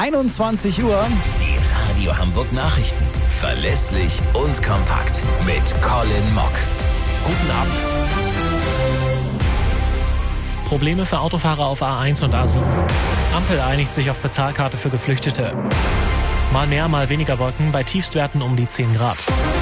21 Uhr. Die Radio Hamburg Nachrichten. Verlässlich und kompakt. Mit Colin Mock. Guten Abend. Probleme für Autofahrer auf A1 und A7. Ampel einigt sich auf Bezahlkarte für Geflüchtete. Mal mehr, mal weniger Wolken, bei Tiefstwerten um die 10 Grad.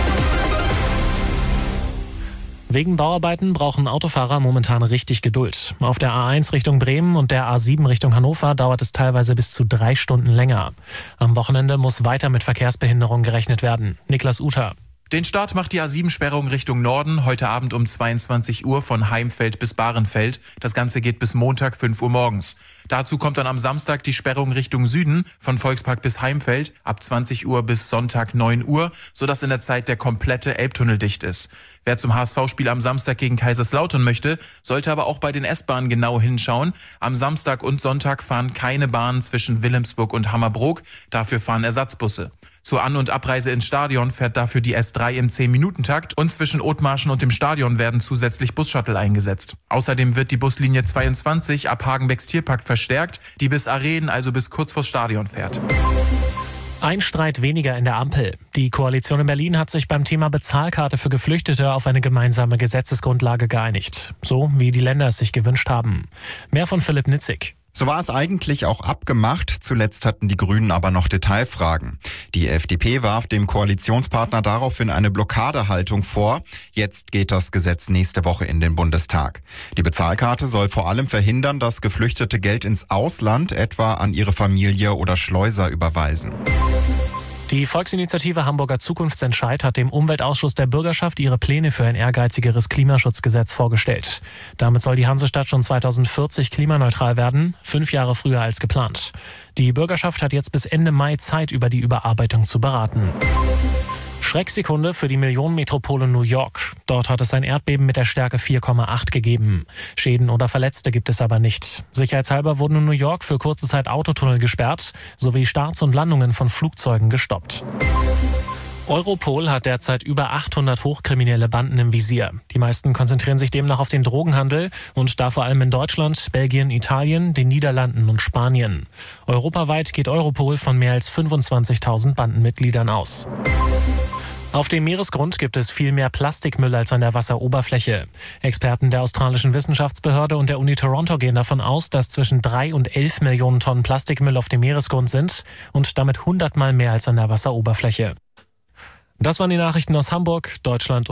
Wegen Bauarbeiten brauchen Autofahrer momentan richtig Geduld. Auf der A1 Richtung Bremen und der A7 Richtung Hannover dauert es teilweise bis zu 3 Stunden länger. Am Wochenende muss weiter mit Verkehrsbehinderung gerechnet werden. Niklas Uter. Den Start macht die A7-Sperrung Richtung Norden heute Abend um 22 Uhr von Heimfeld bis Bahrenfeld. Das Ganze geht bis Montag 5 Uhr morgens. Dazu kommt dann am Samstag die Sperrung Richtung Süden von Volkspark bis Heimfeld ab 20 Uhr bis Sonntag 9 Uhr, sodass in der Zeit der komplette Elbtunnel dicht ist. Wer zum HSV-Spiel am Samstag gegen Kaiserslautern möchte, sollte aber auch bei den S-Bahnen genau hinschauen. Am Samstag und Sonntag fahren keine Bahnen zwischen Wilhelmsburg und Hammerbrook. Dafür fahren Ersatzbusse. Zur An- und Abreise ins Stadion fährt dafür die S3 im 10-Minuten-Takt und zwischen Othmarschen und dem Stadion werden zusätzlich Bus-Shuttle eingesetzt. Außerdem wird die Buslinie 22 ab Hagenbecks Tierpark verstärkt, die bis Arenen, also bis kurz vors Stadion fährt. Ein Streit weniger in der Ampel. Die Koalition in Berlin hat sich beim Thema Bezahlkarte für Geflüchtete auf eine gemeinsame Gesetzesgrundlage geeinigt. So wie die Länder es sich gewünscht haben. Mehr von Philipp Nitzig. So war es eigentlich auch abgemacht. Zuletzt hatten die Grünen aber noch Detailfragen. Die FDP warf dem Koalitionspartner daraufhin eine Blockadehaltung vor. Jetzt geht das Gesetz nächste Woche in den Bundestag. Die Bezahlkarte soll vor allem verhindern, dass Geflüchtete Geld ins Ausland, etwa an ihre Familie oder Schleuser, überweisen. Die Volksinitiative Hamburger Zukunftsentscheid hat dem Umweltausschuss der Bürgerschaft ihre Pläne für ein ehrgeizigeres Klimaschutzgesetz vorgestellt. Damit soll die Hansestadt schon 2040 klimaneutral werden, 5 Jahre früher als geplant. Die Bürgerschaft hat jetzt bis Ende Mai Zeit, über die Überarbeitung zu beraten. Schrecksekunde für die Millionenmetropole New York. Dort hat es ein Erdbeben mit der Stärke 4,8 gegeben. Schäden oder Verletzte gibt es aber nicht. Sicherheitshalber wurden in New York für kurze Zeit Autotunnel gesperrt, sowie Starts und Landungen von Flugzeugen gestoppt. Europol hat derzeit über 800 hochkriminelle Banden im Visier. Die meisten konzentrieren sich demnach auf den Drogenhandel und da vor allem in Deutschland, Belgien, Italien, den Niederlanden und Spanien. Europaweit geht Europol von mehr als 25.000 Bandenmitgliedern aus. Auf dem Meeresgrund gibt es viel mehr Plastikmüll als an der Wasseroberfläche. Experten der australischen Wissenschaftsbehörde und der Uni Toronto gehen davon aus, dass zwischen 3 und 11 Millionen Tonnen Plastikmüll auf dem Meeresgrund sind und damit 100-mal mehr als an der Wasseroberfläche. Das waren die Nachrichten aus Hamburg, Deutschland